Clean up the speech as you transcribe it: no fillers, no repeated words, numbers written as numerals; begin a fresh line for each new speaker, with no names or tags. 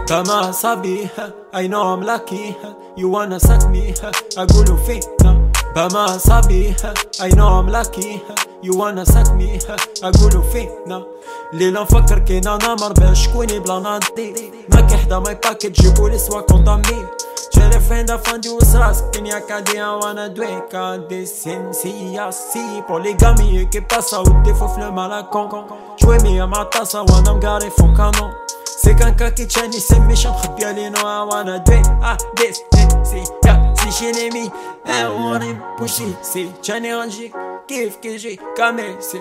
بما صبيها I know I'm lucky you wanna suck me أقولوا فينا بما صبيها I know I'm lucky you wanna suck me أقولوا فينا ليلة نفكر كينا نمر باش كوني بلا نادي ماكي حدا ماي باكيت جيبولي سوا كوندامي J'ai les fins d'afin du sas qu'il n'y a qu'à dire on a doué qu'à des si pour les gamins qui passent à où des faux le mal à con jouer mais à ma tasse à wanam garé font canon c'est qu'un cas qui tient c'est méchant bien les noirs on a doué à des si chez l'ennemi on est poussé c'est tient rangi kiff que j'ai camé